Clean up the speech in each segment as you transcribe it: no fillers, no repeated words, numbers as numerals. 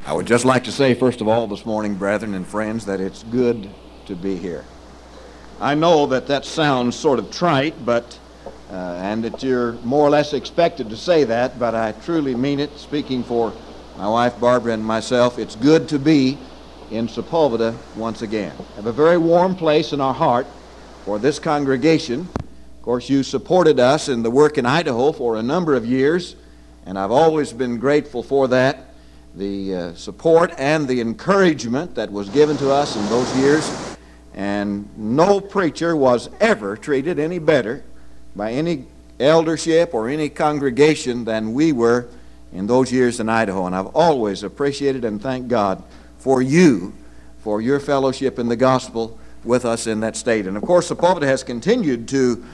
I would just like to say, first of all, this morning, brethren and friends, that it's good to be here. I know that sounds sort of trite, and that you're more or less expected to say that, but I truly mean it, speaking for my wife Barbara and myself. It's good to be in Sepulveda once again. We have a very warm place in our heart for this congregation. Of course, you supported us in the work in Idaho for a number of years, and I've always been grateful for that. The support and the encouragement that was given to us in those years, and no preacher was ever treated any better by any eldership or any congregation than we were in those years in Idaho. And I've always appreciated and thanked God for you, for your fellowship in the gospel with us in that state. And of course, Sepulveda has continued to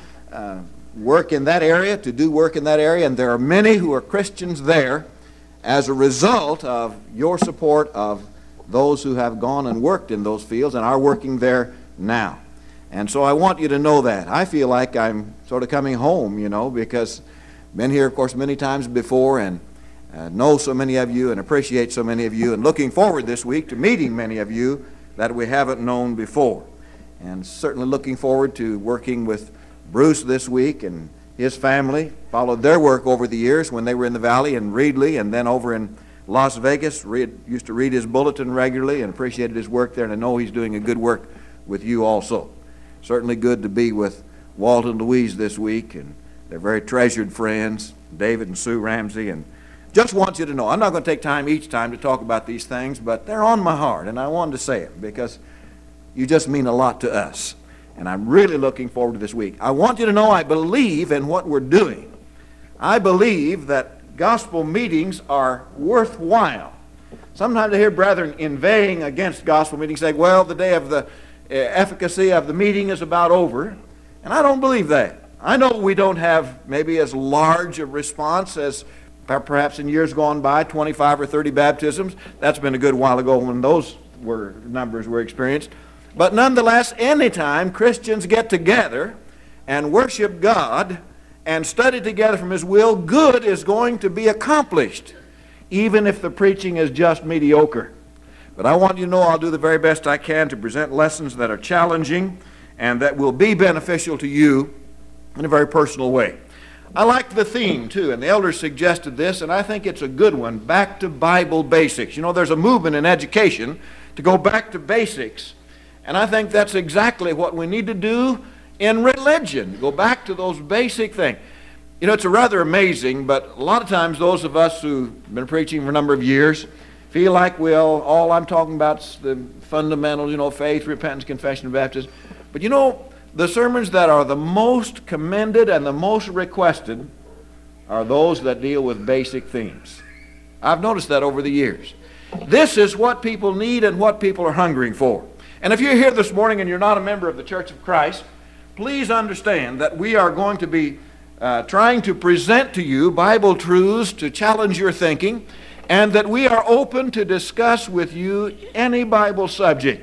work in that area, to do work in that area, and there are many who are Christians there as a result of your support of those who have gone and worked in those fields and are working there now. And so I want you to know that. I feel like I'm sort of coming home, because I've been here, of course, many times before and know so many of you and appreciate so many of you, and looking forward this week to meeting many of you that we haven't known before. And certainly looking forward to working with Bruce this week and his family. Followed their work over the years when they were in the Valley and Reedley, and then over in Las Vegas. Used to read his bulletin regularly and appreciated his work there, and I know he's doing a good work with you also. Certainly good to be with Walt and Louise this week, and they're very treasured friends, David and Sue Ramsey. And just want you to know, I'm not going to take time each time to talk about these things, but they're on my heart, and I wanted to say it because you just mean a lot to us. And I'm really looking forward to this week. I want you to know I believe in what we're doing. I believe that gospel meetings are worthwhile. Sometimes I hear brethren inveighing against gospel meetings, saying, well, the day of the efficacy of the meeting is about over. And I don't believe that. I know we don't have maybe as large a response as perhaps in years gone by, 25 or 30 baptisms. That's been a good while ago when those numbers were experienced. But nonetheless, anytime Christians get together and worship God and study together from His will, good is going to be accomplished, even if the preaching is just mediocre. But I want you to know I'll do the very best I can to present lessons that are challenging and that will be beneficial to you in a very personal way. I like the theme, too, and the elders suggested this, and I think it's a good one, back to Bible basics. There's a movement in education to go back to basics. And I think that's exactly what we need to do in religion. Go back to those basic things. It's rather amazing, but a lot of times those of us who've been preaching for a number of years feel like, all I'm talking about is the fundamentals, faith, repentance, confession, and baptism. But the sermons that are the most commended and the most requested are those that deal with basic themes. I've noticed that over the years. This is what people need and what people are hungering for. And if you're here this morning and you're not a member of the Church of Christ, please understand that we are going to be trying to present to you Bible truths to challenge your thinking, and that we are open to discuss with you any Bible subject.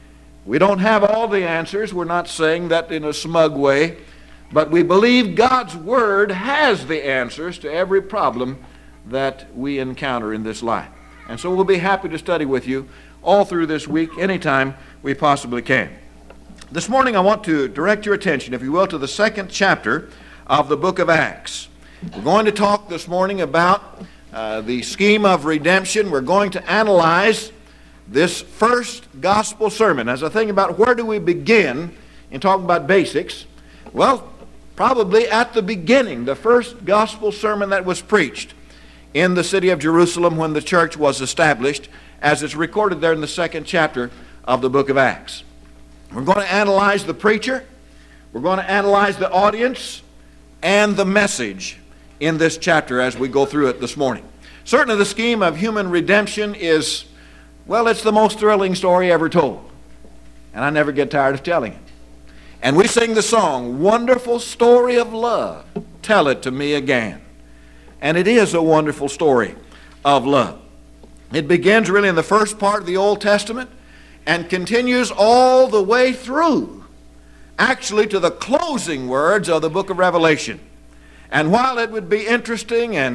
We don't have all the answers. We're not saying that in a smug way, but we believe God's Word has the answers to every problem that we encounter in this life. And so we'll be happy to study with you all through this week, anytime we possibly can. This morning I want to direct your attention, if you will, to the second chapter of the book of Acts. We're going to talk this morning about the scheme of redemption. We're going to analyze this first gospel sermon. As I think about where do we begin in talking about basics, well, probably at the beginning, the first gospel sermon that was preached in the city of Jerusalem when the church was established, as it's recorded there in the second chapter of the book of Acts. We're going to analyze the preacher, we're going to analyze the audience, and the message in this chapter as we go through it this morning. Certainly the scheme of human redemption is, it's the most thrilling story ever told. And I never get tired of telling it. And we sing the song, "Wonderful Story of Love, Tell It to Me Again." And it is a wonderful story of love. It begins really in the first part of the Old Testament and continues all the way through, actually to the closing words of the book of Revelation. And while it would be interesting and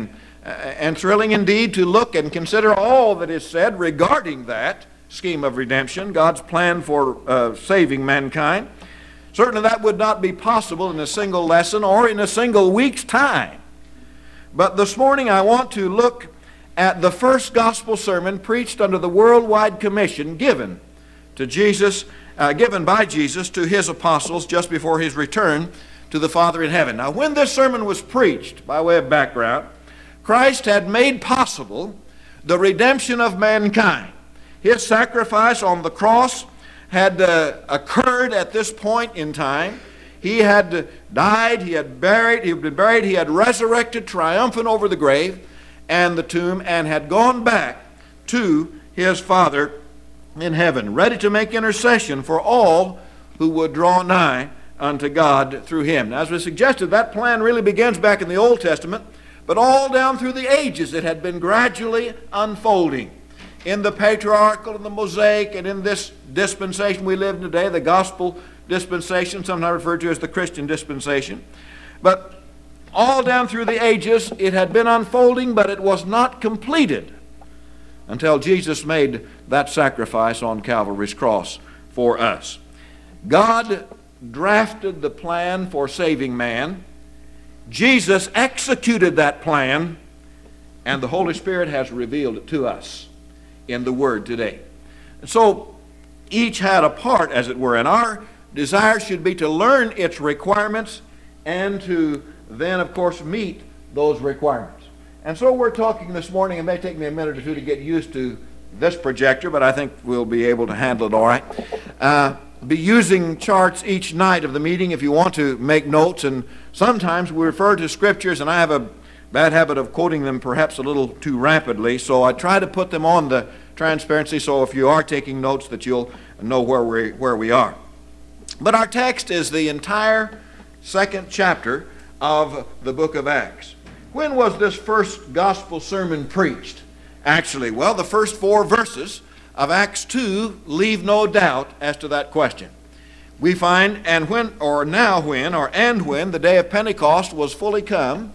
and thrilling indeed to look and consider all that is said regarding that scheme of redemption, God's plan for saving mankind. Certainly that would not be possible in a single lesson or in a single week's time. But this morning I want to look at the first gospel sermon preached under the worldwide commission given to Jesus, given by Jesus to his apostles just before his return to the Father in heaven. Now, when this sermon was preached, by way of background, Christ had made possible the redemption of mankind. His sacrifice on the cross had occurred at this point in time. He had died, he had been buried, he had resurrected triumphant over the grave and the tomb, and had gone back to his Father in heaven, ready to make intercession for all who would draw nigh unto God through him. Now, as we suggested, that plan really begins back in the Old Testament, but all down through the ages it had been gradually unfolding. In the patriarchal and the Mosaic, and in this dispensation we live in today, the gospel dispensation, sometimes referred to as the Christian dispensation. But all down through the ages it had been unfolding, but it was not completed until Jesus made that sacrifice on Calvary's cross for us. God drafted the plan for saving man. Jesus executed that plan, and the Holy Spirit has revealed it to us in the Word today. And so each had a part, as it were, and our desire should be to learn its requirements and to then, of course, meet those requirements. And so we're talking this morning, it may take me a minute or two to get used to this projector, but I think we'll be able to handle it all right. Be using charts each night of the meeting if you want to make notes, and sometimes we refer to scriptures, and I have a bad habit of quoting them perhaps a little too rapidly, so I try to put them on the transparency so if you are taking notes that you'll know where we are. But our text is the entire second chapter of the book of Acts. When was this first gospel sermon preached? Actually, well, the first 4 verses of Acts 2 leave no doubt as to that question. We find, and when the day of Pentecost was fully come,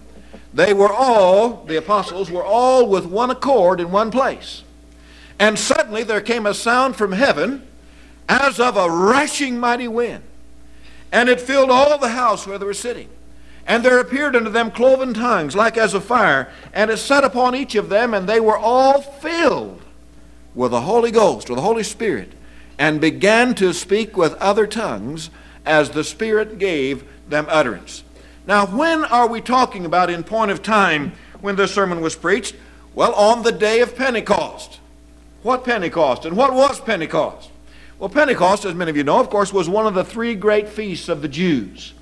the apostles were all with one accord in one place. And suddenly there came a sound from heaven as of a rushing mighty wind, and it filled all the house where they were sitting. And there appeared unto them cloven tongues like as of fire, and it sat upon each of them, and they were all filled with the Holy Ghost, or the Holy Spirit, and began to speak with other tongues as the Spirit gave them utterance. Now, when are we talking about in point of time when this sermon was preached? Well, on the day of Pentecost. What Pentecost? And what was Pentecost? Well, Pentecost, as many of you know, of course, was one of the 3 great feasts of the Jews.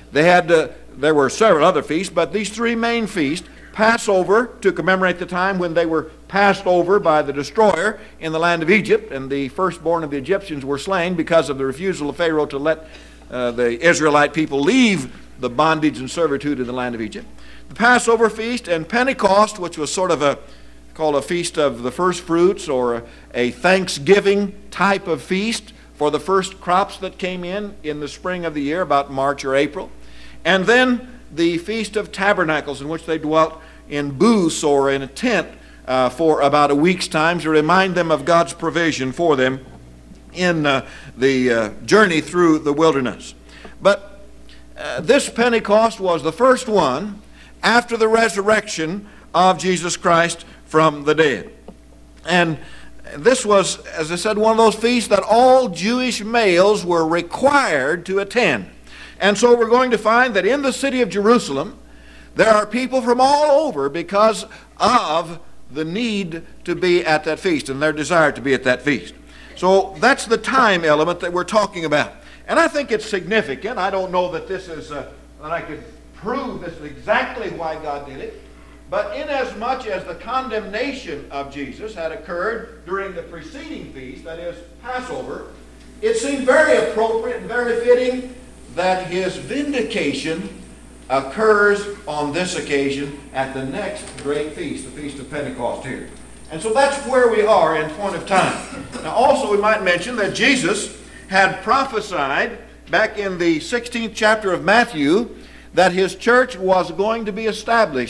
There were several other feasts, but these 3 main feasts, Passover, to commemorate the time when they were passed over by the destroyer in the land of Egypt, and the firstborn of the Egyptians were slain because of the refusal of Pharaoh to let the Israelite people leave the bondage and servitude in the land of Egypt. The Passover feast, and Pentecost, which was sort of called a feast of the first fruits, or a Thanksgiving type of feast for the first crops that came in the spring of the year, about March or April. And then the Feast of Tabernacles, in which they dwelt in booths or in a tent for about a week's time to remind them of God's provision for them in the journey through the wilderness. But this Pentecost was the first one after the resurrection of Jesus Christ from the dead. And this was, as I said, one of those feasts that all Jewish males were required to attend. And so we're going to find that in the city of Jerusalem, there are people from all over because of the need to be at that feast and their desire to be at that feast. So that's the time element that we're talking about. And I think it's significant. I don't know that this is, that I could prove this is exactly why God did it. But inasmuch as the condemnation of Jesus had occurred during the preceding feast, that is Passover, it seemed very appropriate and very fitting that his vindication occurs on this occasion at the next great feast, the Feast of Pentecost here. And so that's where we are in point of time. Now also we might mention that Jesus had prophesied back in the 16th chapter of Matthew that his church was going to be established.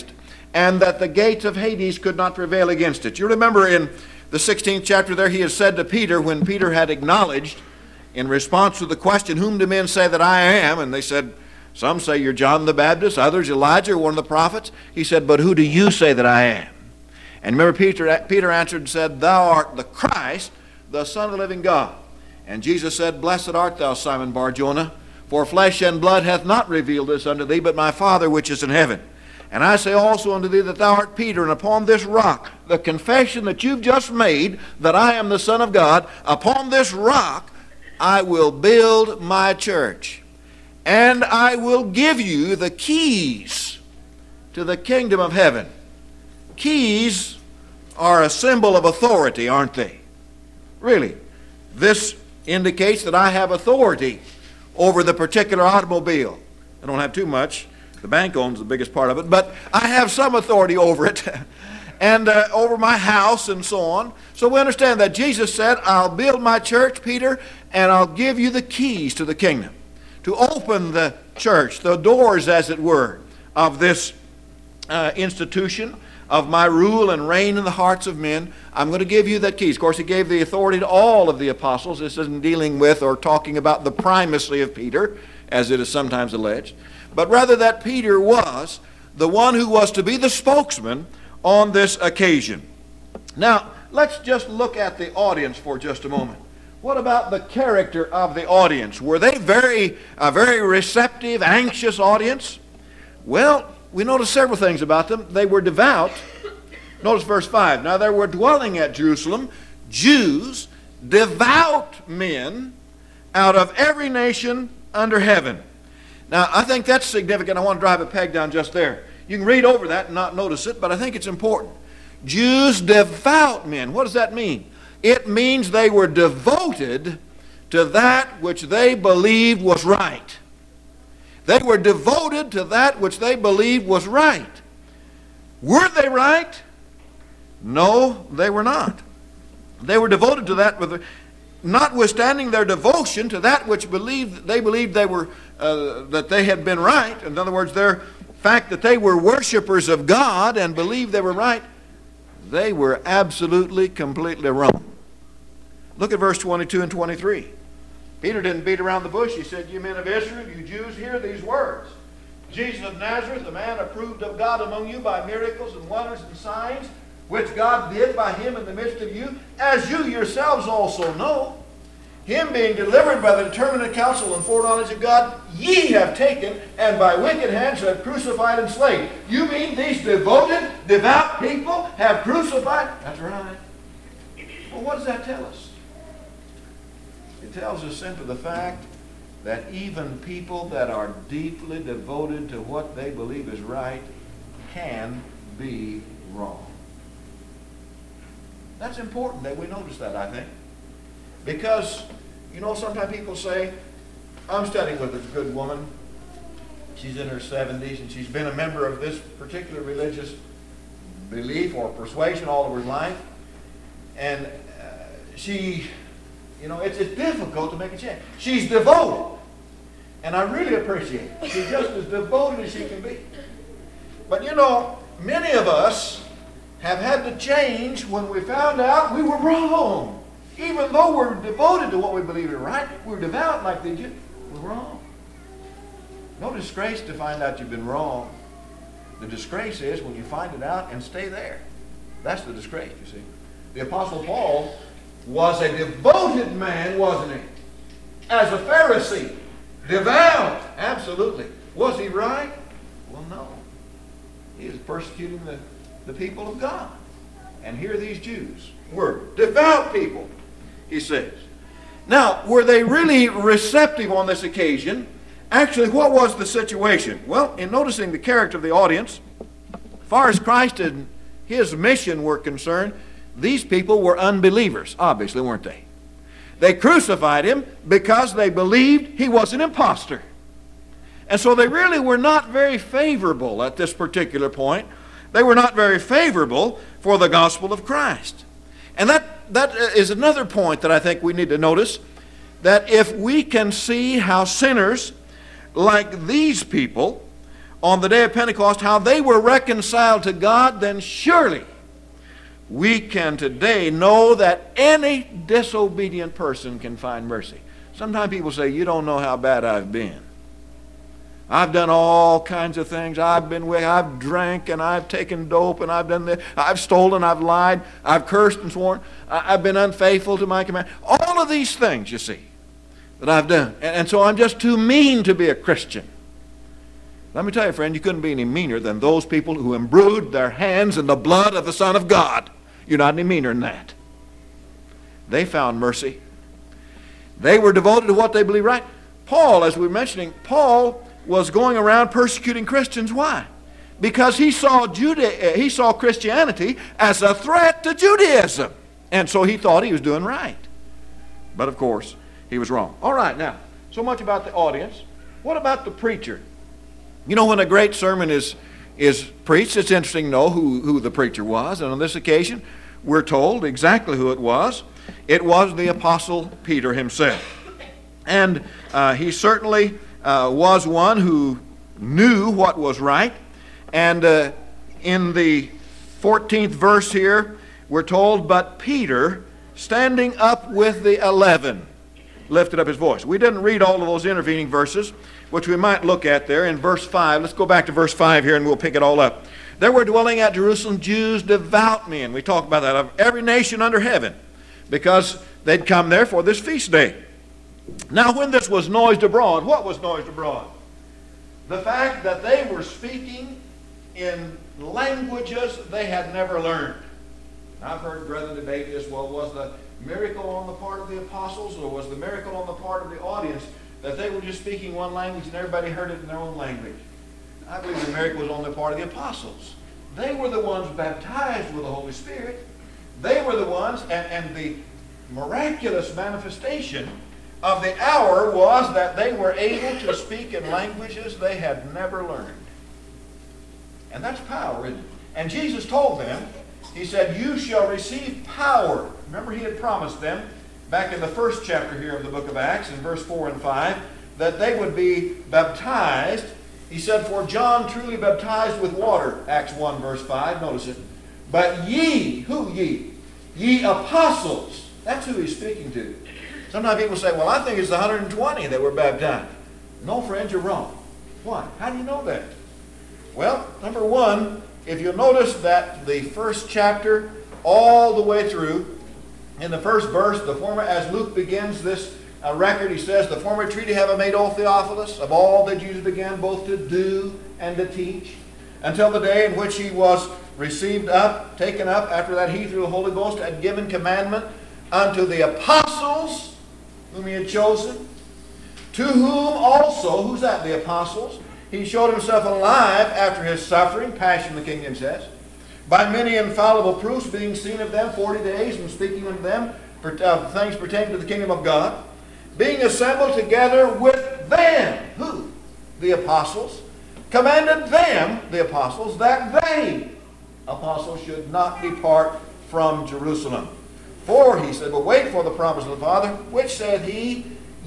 and that the gates of Hades could not prevail against it. You remember in the 16th chapter there, he had said to Peter, when Peter had acknowledged, in response to the question, whom do men say that I am? And they said, some say you're John the Baptist, others Elijah, or one of the prophets. He said, but who do you say that I am? And remember, Peter answered and said, thou art the Christ, the Son of the living God. And Jesus said, blessed art thou, Simon Bar-Jonah, for flesh and blood hath not revealed this unto thee, but my Father which is in heaven. And I say also unto thee that thou art Peter, and upon this rock, the confession that you've just made, that I am the Son of God, upon this rock I will build my church. And I will give you the keys to the kingdom of heaven. Keys are a symbol of authority, aren't they? Really. This indicates that I have authority over the particular automobile. I don't have too much. The bank owns the biggest part of it, but I have some authority over it and over my house and so on. So we understand that Jesus said, I'll build my church, Peter, and I'll give you the keys to the kingdom, to open the church, the doors, as it were, of this institution, of my rule and reign in the hearts of men. I'm going to give you that keys. Of course, he gave the authority to all of the apostles. This isn't dealing with or talking about the primacy of Peter, as it is sometimes alleged, but rather that Peter was the one who was to be the spokesman on this occasion. Now, let's just look at the audience for just a moment. What about the character of the audience? Were they a very receptive, anxious audience? Well, we notice several things about them. They were devout. Notice verse 5. Now there were dwelling at Jerusalem Jews, devout men, out of every nation under heaven. Now I think that's significant. I want to drive a peg down just there. You can read over that and not notice it, but I think it's important. Jews, devout men. What does that mean? It means they were devoted to that which they believed was right. They were devoted to that which they believed was right. Were they right? No, they were not. They were devoted to that, notwithstanding their devotion to that which they believed they were that they had been right. In other words, their fact that they were worshipers of God and believed they were right, they were absolutely, completely wrong. Look at verse 22 and 23. Peter didn't beat around the bush. He said, you men of Israel, you Jews, hear these words. Jesus of Nazareth, a man approved of God among you by miracles and wonders and signs, which God did by him in the midst of you, as you yourselves also know. Him being delivered by the determinate counsel and foreknowledge of God, ye have taken, and by wicked hands have crucified and slain. You mean these devoted, devout people have crucified? That's right. Well, what does that tell us? It tells us simply the fact that even people that are deeply devoted to what they believe is right can be wrong. That's important that we notice that, I think. Because, sometimes people say, I'm studying with a good woman. She's in her 70s, and she's been a member of this particular religious belief or persuasion all of her life. And it's difficult to make a change. She's devoted. And I really appreciate it. She's just as devoted as she can be. But many of us have had to change when we found out we were wrong. Even though we're devoted to what we believe is right, we're devout like they do, we're wrong. No disgrace to find out you've been wrong. The disgrace is when you find it out and stay there. That's the disgrace, you see. The Apostle Paul was a devoted man, wasn't he? As a Pharisee. Devout, absolutely. Was he right? Well, no. He was persecuting the people of God. And here these Jews were devout people, he says. Now, were they really receptive on this occasion? Actually, what was the situation? Well, in noticing the character of the audience, as far as Christ and his mission were concerned, these people were unbelievers, obviously, weren't they? They crucified him because they believed he was an imposter. And so they really were not very favorable at this particular point. They were not very favorable for the gospel of Christ. And that is another point that I think we need to notice, that if we can see how sinners like these people on the day of Pentecost, how they were reconciled to God, then surely we can today know that any disobedient person can find mercy. Sometimes people say, you don't know how bad I've been. I've done all kinds of things. I've been wicked. I've drank and I've taken dope and I've done this. I've stolen, I've lied, I've cursed and sworn. I've been unfaithful to my command. All of these things, you see, that I've done. And so I'm just too mean to be a Christian. Let me tell you, friend, you couldn't be any meaner than those people who imbrued their hands in the blood of the Son of God. You're not any meaner than that. They found mercy. They were devoted to what they believed right. Paul, as we were mentioning, Paul was going around persecuting Christians. Why? Because he saw Christianity as a threat to Judaism. And so he thought he was doing right. But of course, he was wrong. All right, now, so much about the audience. What about the preacher? You know, when a great sermon is preached, it's interesting to know who the preacher was. And on this occasion, we're told exactly who it was. It was the Apostle Peter himself. And he certainly was one who knew what was right. And in the 14th verse here, we're told, but Peter, standing up with the 11, lifted up his voice. We didn't read all of those intervening verses, which we might look at there in verse 5. Let's go back to verse 5 here and we'll pick it all up. There were dwelling at Jerusalem Jews, devout men. We talked about that, of every nation under heaven, because they'd come there for this feast day. Now when this was noised abroad, what was noised abroad? The fact that they were speaking in languages they had never learned. Now, I've heard brethren debate this. Well, was the miracle on the part of the apostles, or was the miracle on the part of the audience that they were just speaking one language and everybody heard it in their own language? I believe the miracle was on the part of the apostles. They were the ones baptized with the Holy Spirit. They were the ones, and the miraculous manifestation of the hour was that they were able to speak in languages they had never learned. And that's power, isn't it? And Jesus told them, he said, you shall receive power. Remember, he had promised them back in the first chapter here of the book of Acts, in verse 4 and 5, that they would be baptized. He said, for John truly baptized with water, Acts 1 verse 5, notice it. But ye, who ye? Ye apostles. That's who he's speaking to. Sometimes people say, well, I think it's the 120 that were baptized. No, friends, you're wrong. Why? How do you know that? Well, number one, if you'll notice that the first chapter, all the way through, in the first verse, the former, as Luke begins this record, he says, the former treaty have I made, O Theophilus, of all that Jesus began both to do and to teach, until the day in which he was received up, taken up. After that, he, through the Holy Ghost, had given commandment unto the apostles whom he had chosen, to whom also, who's that? The apostles. He showed himself alive after his suffering, passion, the King James says, by many infallible proofs, being seen of them 40 days, and speaking unto them things pertaining to the kingdom of God, being assembled together with them, who? The apostles, commanded them, the apostles, that they, apostles, should not depart from Jerusalem. For, he said, but wait for the promise of the Father, which said he,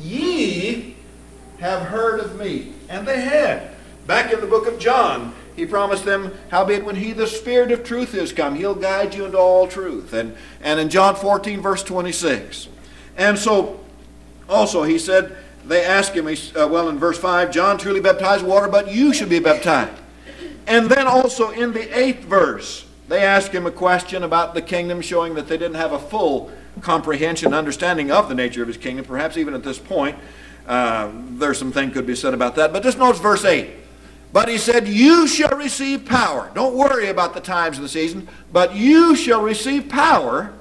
ye have heard of me. And they had. Back in the book of John, he promised them, howbeit when he, the Spirit of truth, is come, he'll guide you into all truth. And in John 14, verse 26. And so, also, he said, they asked him, in verse 5, John truly baptized with water, but you should be baptized. And then also in the 8th verse, they asked him a question about the kingdom, showing that they didn't have a full comprehension, understanding of the nature of his kingdom. Perhaps even at this point, there's some thing could be said about that. But just notice verse 8. But he said, you shall receive power. Don't worry about the times of the season, but you shall receive power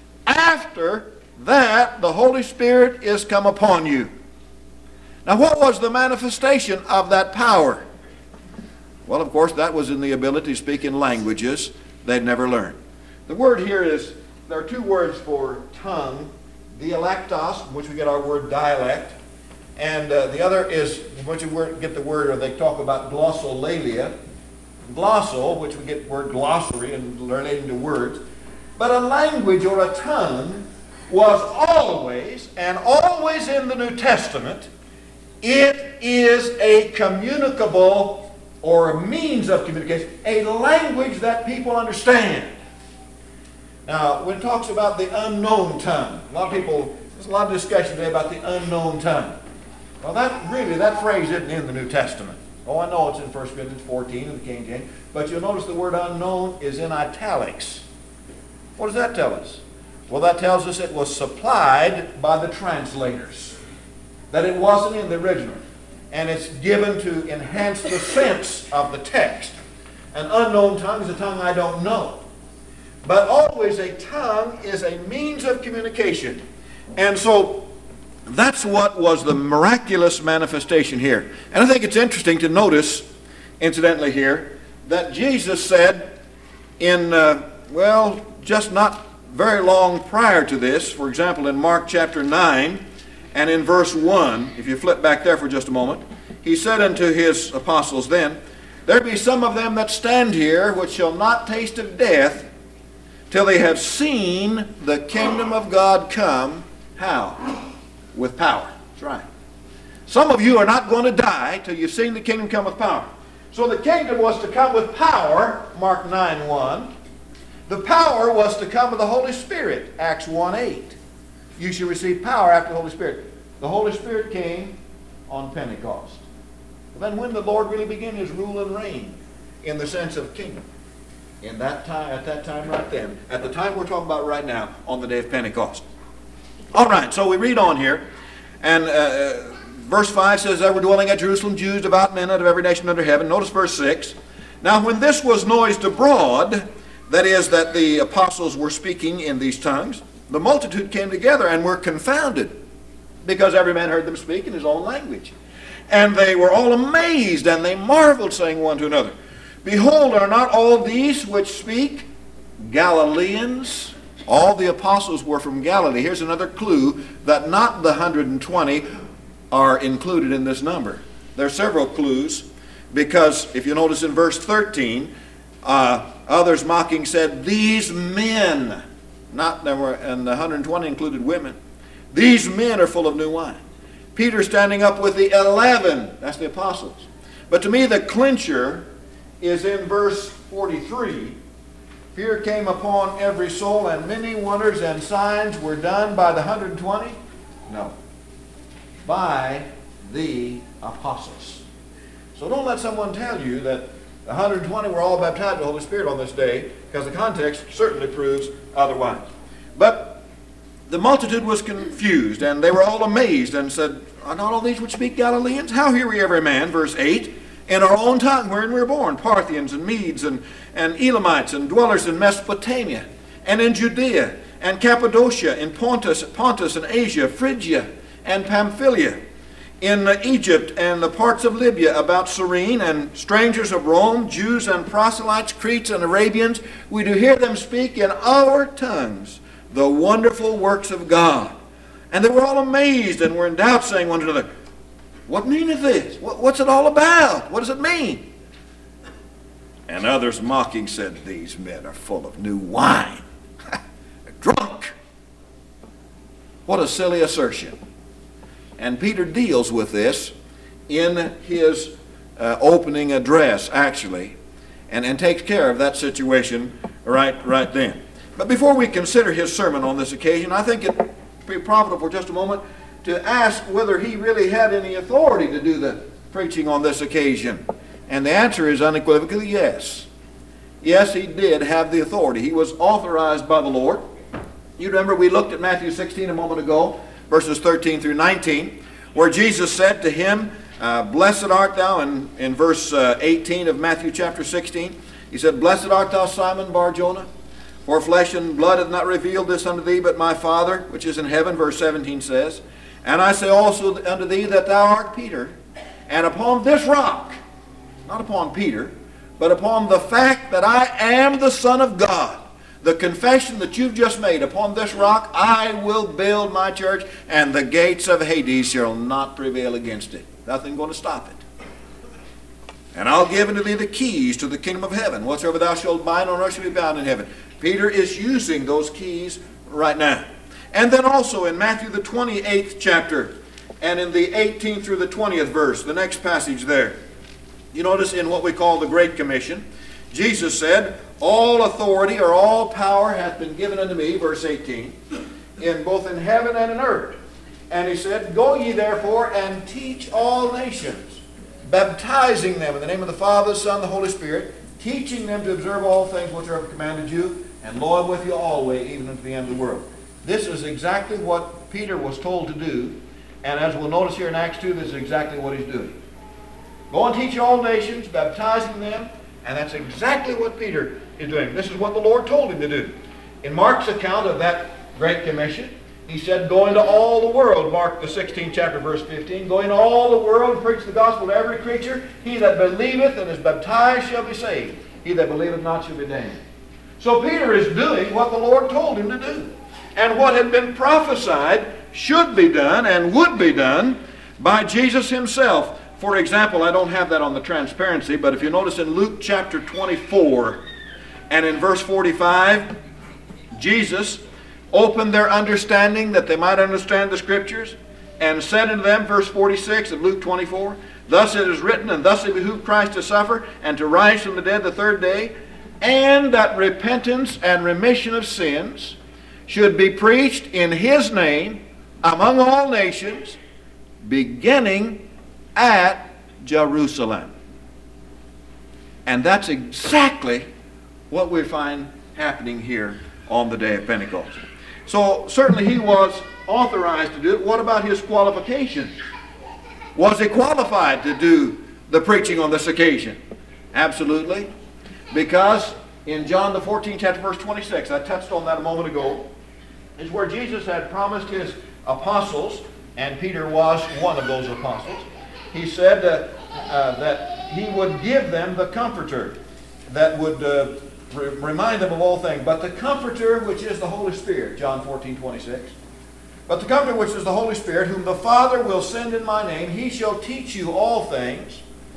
after that the Holy Spirit is come upon you. Now, what was the manifestation of that power? Well, of course, that was in the ability to speak in languages they'd never learned. The word here is, there are two words for tongue, dialectos, from which we get our word dialect, and the other is, from which we get the word, or they talk about glossolalia, glossal, which we get the word glossary and relating to words. But a language or a tongue was always, and always in the New Testament, it is a communicable or a means of communication, a language that people understand. Now, when it talks about the unknown tongue, there's a lot of discussion today about the unknown tongue. Well, that phrase isn't in the New Testament. Oh, I know it's in 1 Corinthians 14 in the King James, but you'll notice the word unknown is in italics. What does that tell us? Well, that tells us it was supplied by the translators, that it wasn't in the original, and it's given to enhance the sense of the text. An unknown tongue is a tongue I don't know. But always a tongue is a means of communication. And so that's what was the miraculous manifestation here. And I think it's interesting to notice, incidentally here, that Jesus said just not very long prior to this, for example, in Mark chapter 9 and in verse 1, if you flip back there for just a moment, he said unto his apostles then, there be some of them that stand here which shall not taste of death till they have seen the kingdom of God come. How? With power. That's right. Some of you are not going to die till you've seen the kingdom come with power. So the kingdom was to come with power, Mark 9:1. The power was to come with the Holy Spirit, Acts 1:8. You shall receive power after the Holy Spirit. The Holy Spirit came on Pentecost. Then when the Lord really began his rule and reign in the sense of kingdom? At that time right then. At the time we're talking about right now, on the day of Pentecost. All right, so we read on here, and verse 5 says, there were dwelling at Jerusalem Jews, devout men out of every nation under heaven. Notice verse 6. Now when this was noised abroad, that is, that the apostles were speaking in these tongues, the multitude came together and were confounded, because every man heard them speak in his own language. And they were all amazed, and they marveled, saying one to another, behold, are not all these which speak Galileans? All the apostles were from Galilee. Here's another clue that not the 120 are included in this number. There are several clues, because if you notice in verse 13, others mocking said, these men, and the 120 included women, these men are full of new wine. Peter standing up with the 11, that's the apostles. But to me the clincher is in verse 43. Fear came upon every soul, and many wonders and signs were done by the 120? No. By the apostles. So don't let someone tell you that the 120 were all baptized with the Holy Spirit on this day, because the context certainly proves otherwise. But the multitude was confused, and they were all amazed, and said, are not all these which speak Galileans? How hear we every man, verse 8, in our own tongue wherein we were born, Parthians and Medes and Elamites and dwellers in Mesopotamia and in Judea and Cappadocia, in Pontus and Asia, Phrygia and Pamphylia, in Egypt and the parts of Libya about Cyrene, and strangers of Rome, Jews and proselytes, Cretes and Arabians. We do hear them speak in our tongues the wonderful works of God. And they were all amazed and were in doubt, saying one to another, what meaneth this? What's it all about? What does it mean? And others mocking said, these men are full of new wine. Drunk. What a silly assertion. And Peter deals with this in his opening address, actually, and takes care of that situation right then. But before we consider his sermon on this occasion, I think it would be profitable for just a moment to ask whether he really had any authority to do the preaching on this occasion. And the answer is unequivocally yes. Yes, he did have the authority. He was authorized by the Lord. You remember we looked at Matthew 16 a moment ago, verses 13 through 19, where Jesus said to him, blessed art thou, in verse 18 of Matthew chapter 16, he said, blessed art thou, Simon Bar-Jonah, for flesh and blood hath not revealed this unto thee, but my Father which is in heaven, verse 17 says, and I say also unto thee that thou art Peter, and upon this rock, not upon Peter, but upon the fact that I am the Son of God, the confession that you've just made, upon this rock I will build my church, and the gates of Hades shall not prevail against it. Nothing going to stop it. And I'll give unto thee the keys to the kingdom of heaven. Whatsoever thou shalt bind on earth shall be bound in heaven. Peter is using those keys right now. And then also in Matthew the 28th chapter, and in the 18th through the 20th verse, the next passage there, You notice in what we call the Great Commission, Jesus said, all authority or all power hath been given unto me, verse 18, both in heaven and in earth. And he said, go ye therefore and teach all nations, baptizing them in the name of the Father, the Son, and the Holy Spirit, teaching them to observe all things which I have commanded you, and lo, I'm with you always, even unto the end of the world. This is exactly what Peter was told to do, and as we'll notice here in Acts 2, this is exactly what he's doing. Go and teach all nations, baptizing them, and that's exactly what Peter is doing. This is what the Lord told him to do. In Mark's account of that Great Commission, he said, go into all the world, Mark the 16th chapter, verse 15, go into all the world and preach the gospel to every creature. He that believeth and is baptized shall be saved. He that believeth not shall be damned. So Peter is doing what the Lord told him to do. And what had been prophesied should be done and would be done by Jesus himself. For example, I don't have that on the transparency, but if you notice in Luke chapter 24 and in verse 45, Jesus opened their understanding that they might understand the Scriptures, and said unto them, verse 46 of Luke 24, thus it is written, and thus it behooved Christ to suffer, and to rise from the dead the third day, and that repentance and remission of sins should be preached in his name among all nations, beginning at Jerusalem. And that's exactly what we find happening here on the day of Pentecost. So certainly he was authorized to do it. What about his qualifications? Was he qualified to do the preaching on this occasion? Absolutely. Because in John the 14th chapter verse 26, I touched on that a moment ago, is where Jesus had promised his apostles, and Peter was one of those apostles. He said that he would give them the Comforter that would remind them of all things. But the Comforter, which is the Holy Spirit, John 14:26. But the Comforter, which is the Holy Spirit, whom the Father will send in my name, he shall teach you all things,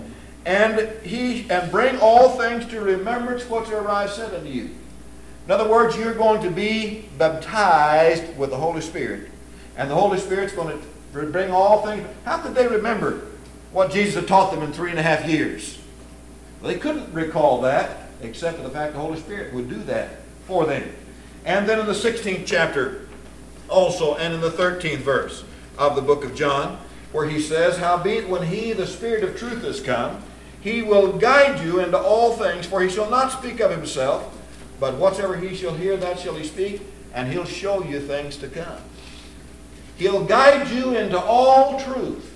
and bring all things to remembrance whatsoever I have said unto you. In other words, you're going to be baptized with the Holy Spirit. And the Holy Spirit's going to bring all things. How could they remember what Jesus had taught them in 3.5 years? Well, they couldn't recall that, except for the fact the Holy Spirit would do that for them. And then in the 16th chapter also, and in the 13th verse of the book of John, where he says, howbeit when he, the Spirit of truth, is come, he will guide you into all things, for he shall not speak of himself, but whatsoever he shall hear, that shall he speak, and he'll show you things to come. He'll guide you into all truth.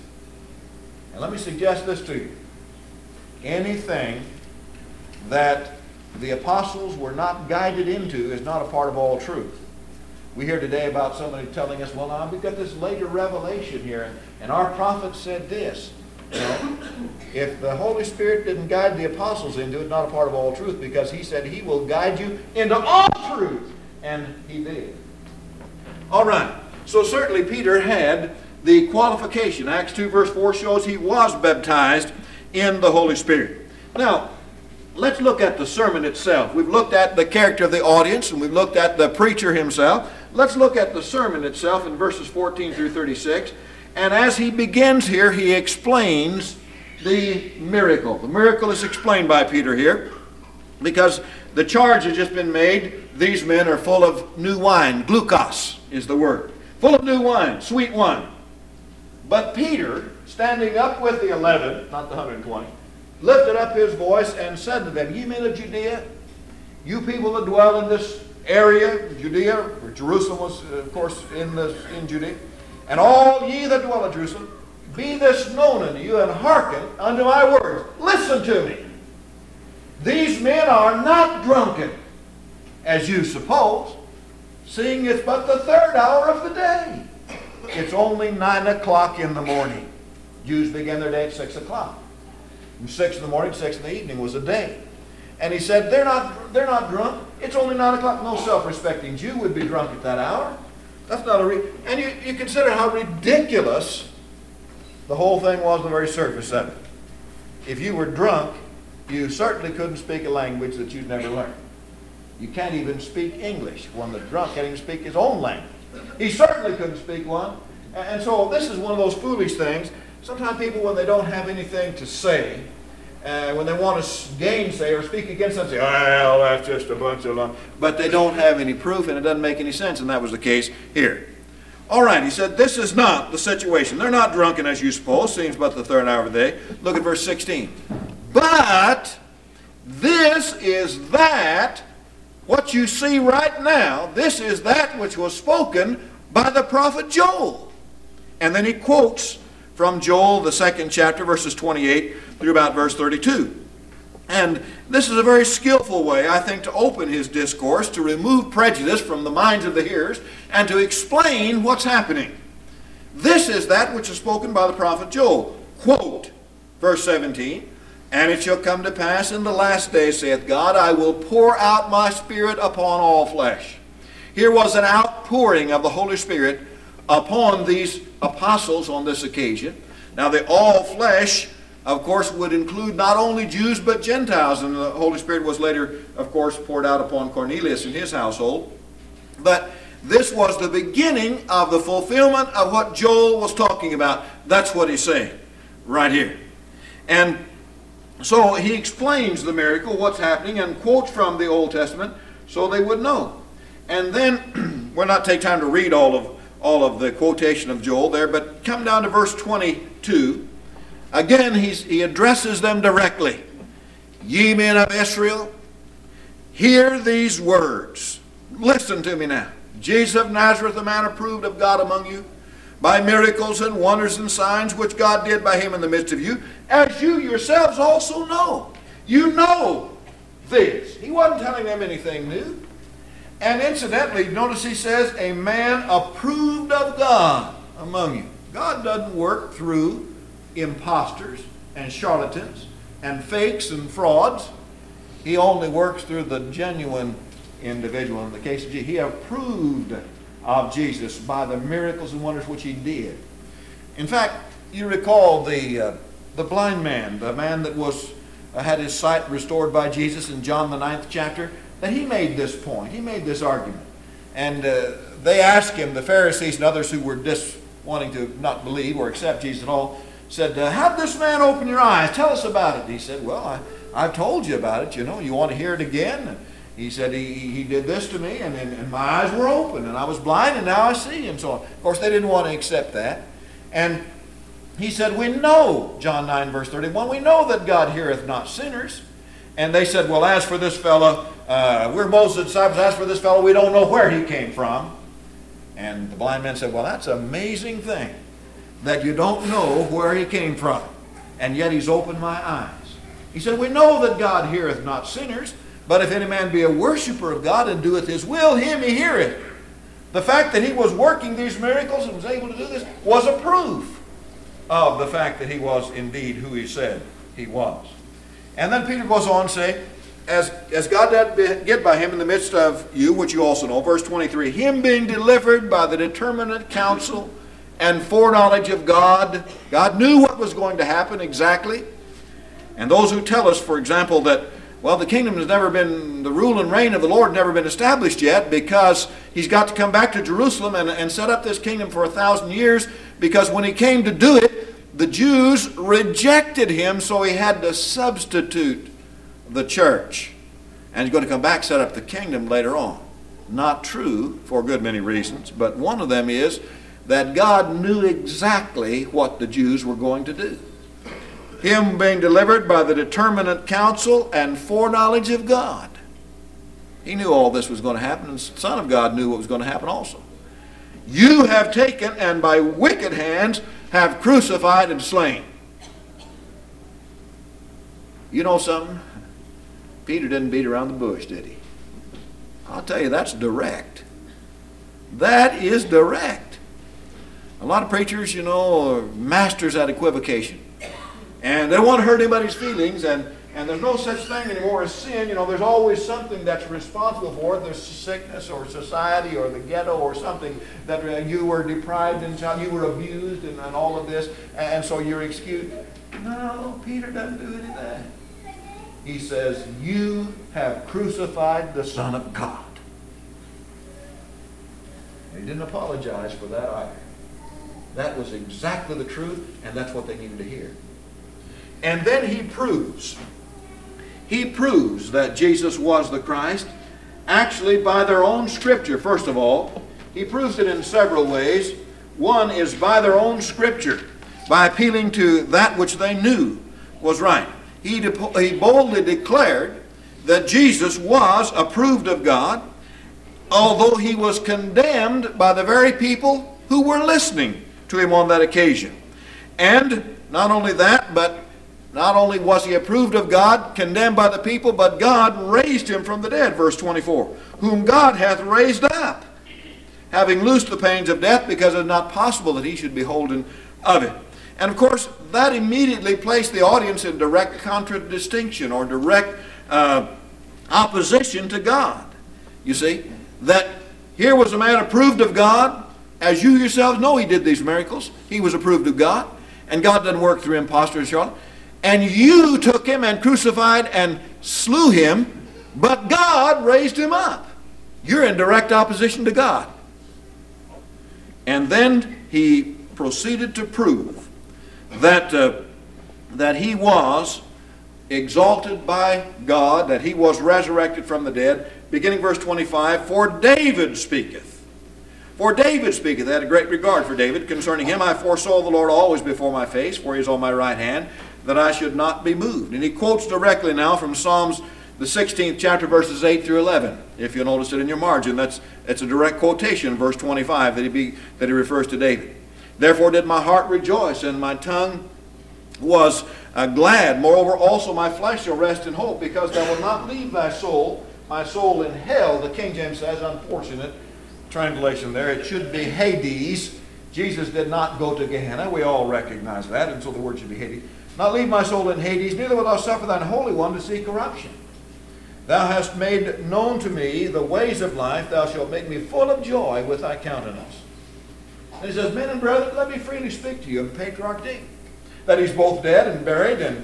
And let me suggest this to you. Anything that the apostles were not guided into is not a part of all truth. We hear today about somebody telling us, well, now we've got this later revelation here, and our prophet said this. You know, if the Holy Spirit didn't guide the apostles into it, it's not a part of all truth, because he said he will guide you into all truth. And he did. All right. So certainly Peter had the qualification. Acts 2 verse 4 shows he was baptized in the Holy Spirit. Now, let's look at the sermon itself. We've looked at the character of the audience, and we've looked at the preacher himself. Let's look at the sermon itself in verses 14 through 36. And as he begins here, he explains the miracle. The miracle is explained by Peter here, because the charge has just been made. These men are full of new wine. Glucos is the word. Full of new wine, sweet wine. But Peter, standing up with the 11, not the 120, lifted up his voice and said to them, ye men of Judea, you people that dwell in this area, Judea, where Jerusalem was, of course, in Judea, and all ye that dwell in Jerusalem, be this known unto you, and hearken unto my words. Listen to me. These men are not drunken, as you suppose, seeing it's but the third hour of the day. It's only 9 o'clock in the morning. Jews began their day at 6 o'clock. From 6 in the morning, 6 in the evening was a day. And he said, they're not drunk. It's only 9 o'clock. No self-respecting Jew would be drunk at that hour. That's not and you consider how ridiculous the whole thing was on the very surface of it. If you were drunk, you certainly couldn't speak a language that you'd never learned. You can't even speak English. One that's drunk can't even speak his own language. He certainly couldn't speak one. And so this is one of those foolish things. Sometimes people, when they don't have anything to say, when they want to gainsay or speak against them, say, well, that's just a bunch of lump. But they don't have any proof, and it doesn't make any sense, and that was the case here. All right, he said, this is not the situation. They're not drunken as you suppose, seems but the third hour of the day. Look at verse 16. But this is that, what you see right now, this is that which was spoken by the prophet Joel. And then he quotes from Joel, the 2nd chapter, verses 28 through about verse 32. And this is a very skillful way, I think, to open his discourse, to remove prejudice from the minds of the hearers, and to explain what's happening. This is that which is spoken by the prophet Joel. Quote, verse 17, and it shall come to pass in the last days, saith God, I will pour out my Spirit upon all flesh. Here was an outpouring of the Holy Spirit upon these apostles on this occasion. Now the all flesh, of course, would include not only Jews but Gentiles, and the Holy Spirit was later, of course, poured out upon Cornelius and his household. But this was the beginning of the fulfillment of what Joel was talking about. That's what he's saying right here. And so he explains the miracle, what's happening, and quotes from the Old Testament so they would know. And then, we'll not take time to read all of the quotation of Joel there, but come down to verse 22. Again, he addresses them directly. Ye men of Israel, hear these words. Listen to me now. Jesus of Nazareth, a man approved of God among you, by miracles and wonders and signs which God did by him in the midst of you, as you yourselves also know. You know this. He wasn't telling them anything new. And incidentally, notice he says, a man approved of God among you. God doesn't work through imposters and charlatans and fakes and frauds. He only works through the genuine individual. In the case of Jesus, he approved of Jesus by the miracles and wonders which he did. In fact, you recall the blind man, the man that had his sight restored by Jesus in John the 9th chapter, that he made this point. He made this argument. And they asked him, the Pharisees and others who were wanting to not believe or accept Jesus at all, said, how did this man open your eyes? Tell us about it. He said, well, I've told you about it. You know, you want to hear it again? And he said, he did this to me, and my eyes were open, and I was blind, and now I see, and so on. Of course, they didn't want to accept that. And he said, we know, John 9, verse 31, we know that God heareth not sinners. And they said, well, as for this fellow, we're Moses' disciples. As for this fellow, we don't know where he came from. And the blind man said, well, that's an amazing thing, that you don't know where he came from, and yet he's opened my eyes. He said, we know that God heareth not sinners, but if any man be a worshiper of God and doeth his will, him he heareth. The fact that he was working these miracles and was able to do this was a proof of the fact that he was indeed who he said he was. And then Peter goes on to say, as God did by him in the midst of you, which you also know, verse 23, him being delivered by the determinate counsel and foreknowledge of God. God knew what was going to happen exactly. And those who tell us, for example, that, well, the kingdom has never been, the rule and reign of the Lord never been established yet because he's got to come back to Jerusalem and set up this kingdom for 1,000 years, because when he came to do it, the Jews rejected him, so he had to substitute the church. And he's going to come back, set up the kingdom later on. Not true for a good many reasons, but one of them is that God knew exactly what the Jews were going to do. Him being delivered by the determinate counsel and foreknowledge of God. He knew all this was going to happen, and the Son of God knew what was going to happen also. You have taken and by wicked hands have crucified and slain. You know something? Peter didn't beat around the bush, did he? I'll tell you, that's direct. That is direct. A lot of preachers, you know, are masters at equivocation. And they don't want to hurt anybody's feelings, and there's no such thing anymore as sin. You know, there's always something that's responsible for it. There's sickness or society or the ghetto or something that you were deprived in child, you were abused and all of this, and so you're excused. No, Peter doesn't do any of that. He says, you have crucified the Son of God. He didn't apologize for that either. That was exactly the truth, and that's what they needed to hear. And then he proves that Jesus was the Christ, actually by their own Scripture. First of all, he proves it in several ways. One is by their own Scripture, by appealing to that which they knew was right. He boldly declared that Jesus was approved of God, although he was condemned by the very people who were listening to him on that occasion. And not only that, but not only was he approved of God, condemned by the people, but God raised him from the dead, verse 24, whom God hath raised up, having loosed the pains of death, because it is not possible that he should be holden of it. And of course, that immediately placed the audience in direct contradistinction or direct opposition to God. You see, that here was a man approved of God. As you yourselves know, he did these miracles. He was approved of God. And God doesn't work through impostors, Charlotte. And you took him and crucified and slew him, but God raised him up. You're in direct opposition to God. And then he proceeded to prove that he was exalted by God, that he was resurrected from the dead. Beginning verse 25, for David speaketh. For David speaketh. They had a great regard for David. Concerning him, I foresaw the Lord always before my face, for he is on my right hand, that I should not be moved. And he quotes directly now from Psalms, the 16th chapter, verses 8 through 11. If you'll notice it in your margin, it's a direct quotation, verse 25, that he refers to David. Therefore did my heart rejoice, and my tongue was glad. Moreover, also my flesh shall rest in hope, because thou wilt not leave my soul in hell. The King James says, unfortunate translation there, it should be Hades. Jesus did not go to Gehenna. We all recognize that, and so the word should be Hades. Not leave my soul in Hades, neither wilt thou suffer thine Holy One to see corruption. Thou hast made known to me the ways of life. Thou shalt make me full of joy with thy countenance. And he says, men and brethren, let me freely speak to you of Patriarch David, that he's both dead and buried, and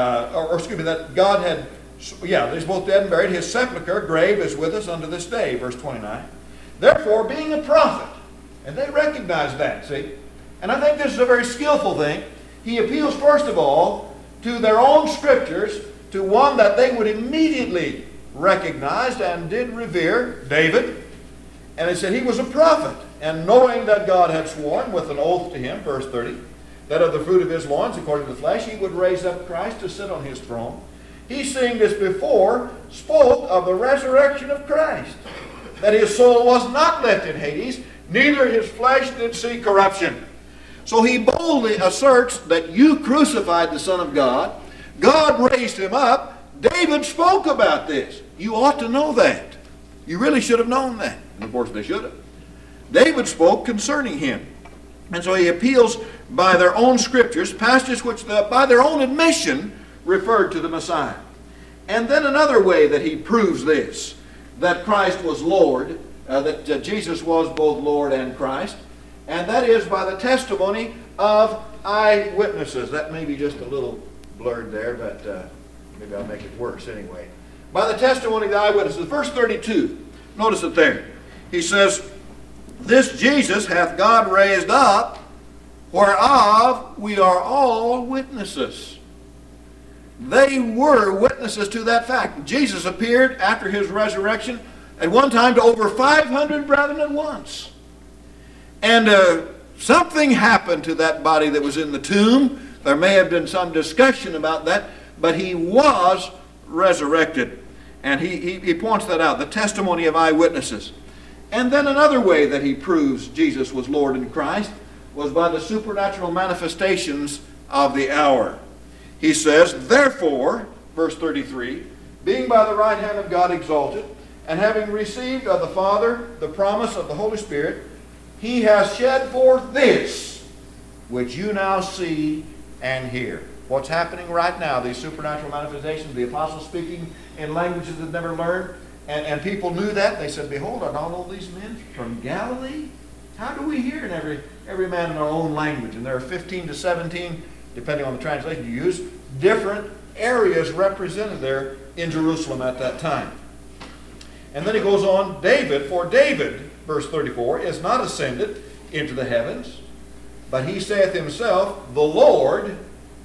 that God had, he's both dead and buried. His sepulchre, grave, is with us unto this day, verse 29. Therefore, being a prophet, and they recognize that, see? And I think this is a very skillful thing. He appeals, first of all, to their own Scriptures, to one that they would immediately recognize and did revere, David. And he said he was a prophet. And knowing that God had sworn with an oath to him, verse 30, that of the fruit of his loins, according to the flesh, he would raise up Christ to sit on his throne. He, seeing this before, spoke of the resurrection of Christ, that his soul was not left in Hades, neither his flesh did see corruption. So he boldly asserts that you crucified the Son of God. God raised him up. David spoke about this. You ought to know that. You really should have known that. And of course they should have. David spoke concerning him. And so he appeals by their own Scriptures, passages which by their own admission referred to the Messiah. And then another way that he proves this, that Christ was Lord, that Jesus was both Lord and Christ, and that is by the testimony of eyewitnesses. That may be just a little blurred there, but maybe I'll make it worse anyway. By the testimony of the eyewitnesses. Verse 32, notice it there. He says, this Jesus hath God raised up, whereof we are all witnesses. They were witnesses to that fact. Jesus appeared after his resurrection at one time to over 500 brethren at once. And something happened to that body that was in the tomb. There may have been some discussion about that, but he was resurrected. And he points that out, the testimony of eyewitnesses. And then another way that he proves Jesus was Lord in Christ was by the supernatural manifestations of the hour. He says, therefore, verse 33, being by the right hand of God exalted, and having received of the Father the promise of the Holy Spirit, he has shed forth this, which you now see and hear. What's happening right now, these supernatural manifestations, the apostles speaking in languages they've never learned, and people knew that. They said, behold, are not all these men from Galilee? How do we hear in every man in our own language? And there are 15 to 17, depending on the translation you use, different areas represented there in Jerusalem at that time. And then he goes on, David, for David, verse 34, is not ascended into the heavens, but he saith himself, the Lord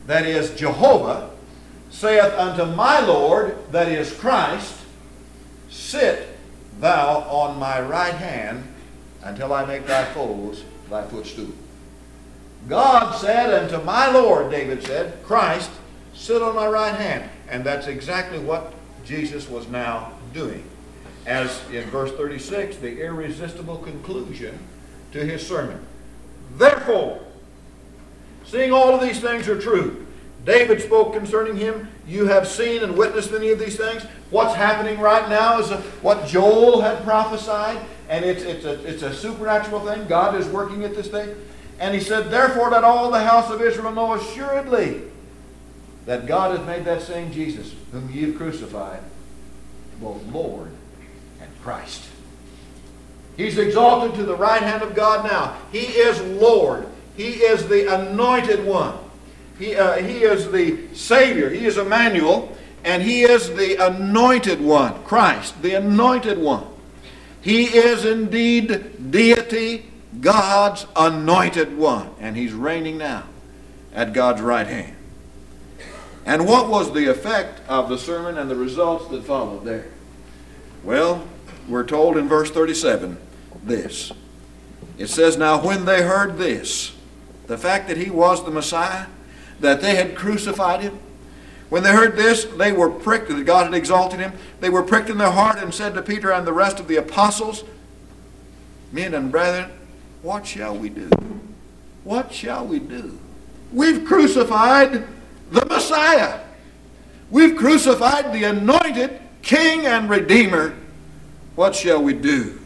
that is Jehovah, saith unto my Lord, that is Christ, sit thou on my right hand until I make thy foes thy footstool. God said unto my Lord, David said, Christ, sit on my right hand. And that's exactly what Jesus was now doing. As in verse 36, the irresistible conclusion to his sermon. Therefore, seeing all of these things are true, David spoke concerning him. You have seen and witnessed any of these things. What's happening right now is what Joel had prophesied, and it's a supernatural thing. God is working at this thing. And he said, therefore let all the house of Israel know assuredly that God hath made that same Jesus, whom ye have crucified, both Lord and Christ. He's exalted to the right hand of God now. He is Lord. He is the anointed one. He is the Savior. He is Emmanuel. And he is the anointed one. Christ, the anointed one. He is indeed deity, God's anointed one. And he's reigning now at God's right hand. And what was the effect of the sermon and the results that followed there? Well, we're told in verse 37 this. It says, now when they heard this, the fact that he was the Messiah, that they had crucified him, when they heard this, they were pricked, that God had exalted him. They were pricked in their heart and said to Peter and the rest of the apostles, men and brethren, what shall we do? What shall we do? We've crucified the Messiah. We've crucified the anointed King and Redeemer. What shall we do?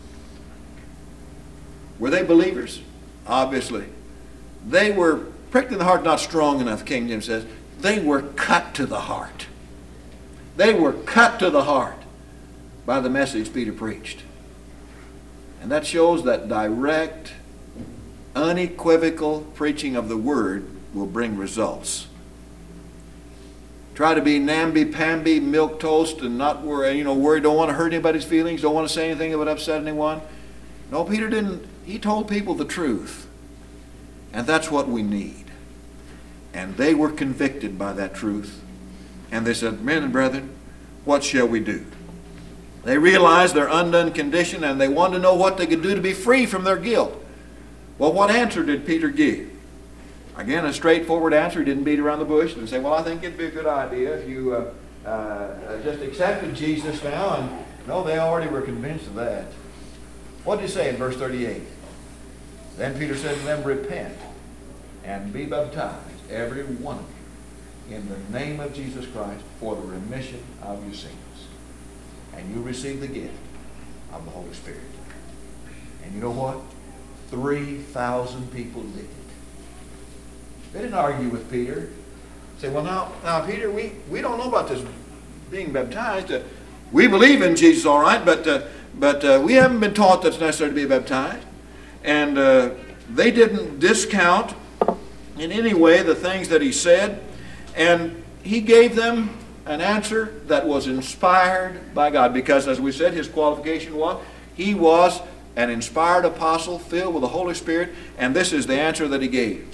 Were they believers? Obviously. They were pricked in the heart, not strong enough, King James says. They were cut to the heart. They were cut to the heart by the message Peter preached. And that shows that direct, unequivocal preaching of the Word will bring results. Try to be namby-pamby, milquetoast, and not worry, don't want to hurt anybody's feelings, don't want to say anything that would upset anyone. No, Peter didn't. He told people the truth. And that's what we need. And they were convicted by that truth. And they said, men and brethren, what shall we do? They realized their undone condition, and they wanted to know what they could do to be free from their guilt. Well, what answer did Peter give? Again, a straightforward answer. He didn't beat around the bush and say, well, I think it'd be a good idea if you just accepted Jesus now. And no, they already were convinced of that. What did he say in verse 38? Then Peter said to them, repent and be baptized, every one of you, in the name of Jesus Christ for the remission of your sins. And you receive the gift of the Holy Spirit. And you know what? 3,000 people did it. They didn't argue with Peter. Say, well, now Peter, we don't know about this being baptized. We believe in Jesus, all right, but we haven't been taught that it's necessary to be baptized. And they didn't discount in any way the things that he said. And he gave them an answer that was inspired by God. Because, as we said, his qualification was, he was an inspired apostle filled with the Holy Spirit. And this is the answer that he gave.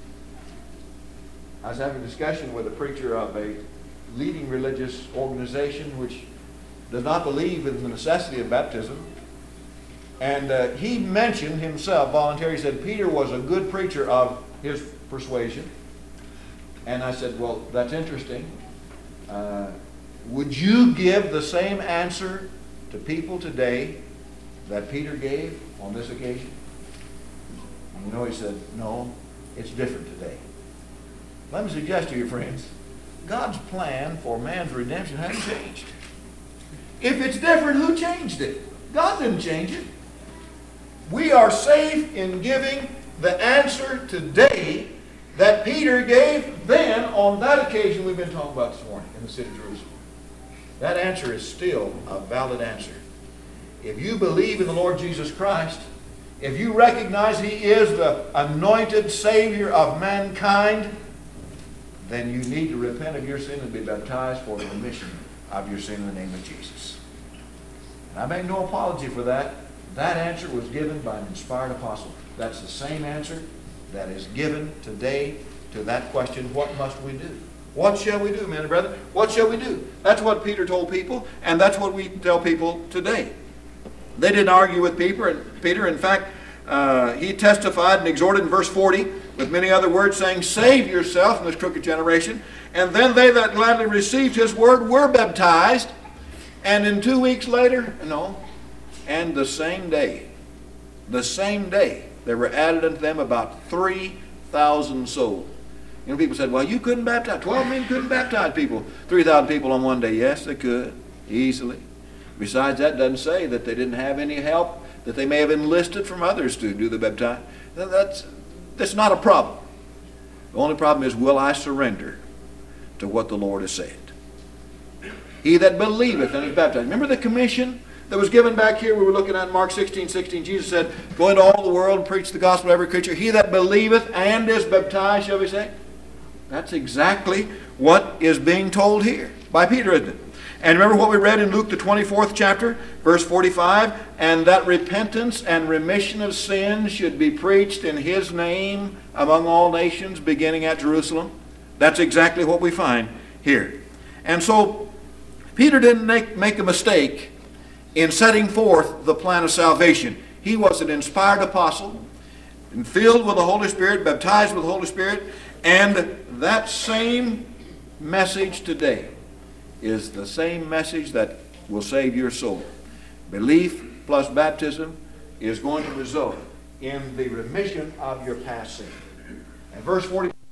I was having a discussion with a preacher of a leading religious organization which does not believe in the necessity of baptism. And he mentioned himself voluntarily. He said Peter was a good preacher of his persuasion. And I said, well, that's interesting. Would you give the same answer to people today that Peter gave on this occasion? And he said, no, it's different today. Let me suggest to you, friends, God's plan for man's redemption hasn't changed. If it's different, who changed it? God didn't change it. We are safe in giving the answer today that Peter gave then on that occasion we've been talking about this morning in the city of Jerusalem. That answer is still a valid answer. If you believe in the Lord Jesus Christ, if you recognize he is the anointed Savior of mankind, then you need to repent of your sin and be baptized for the remission of your sin in the name of Jesus. And I make no apology for that. That answer was given by an inspired apostle. That's the same answer that is given today to that question, what must we do? What shall we do, men and brethren? What shall we do? That's what Peter told people, and that's what we tell people today. They didn't argue with Peter. In fact, he testified and exhorted in verse 40 with many other words, saying, save yourself from this crooked generation. And then they that gladly received his word were baptized. And in 2 weeks later, and the same day, there were added unto them about 3,000 souls. People said, well, you couldn't baptize. 12 men couldn't baptize people. 3,000 people on one day. Yes, they could, easily. Besides, that doesn't say that they didn't have any help, that they may have enlisted from others to do the baptism. That's not a problem. The only problem is, will I surrender to what the Lord has said? He that believeth and is baptized. Remember the commission that was given back here? We were looking at Mark 16:16. Jesus said, go into all the world and preach the gospel to every creature. He that believeth and is baptized shall be saved. That's exactly what is being told here by Peter, isn't it? And remember what we read in Luke the 24th chapter, verse 45, and that repentance and remission of sins should be preached in his name among all nations, beginning at Jerusalem. That's exactly what we find here. And so Peter didn't make a mistake in setting forth the plan of salvation. He was an inspired apostle, and filled with the Holy Spirit, baptized with the Holy Spirit, and that same message today is the same message that will save your soul. Belief plus baptism is going to result in the remission of your past sin. And verse 40.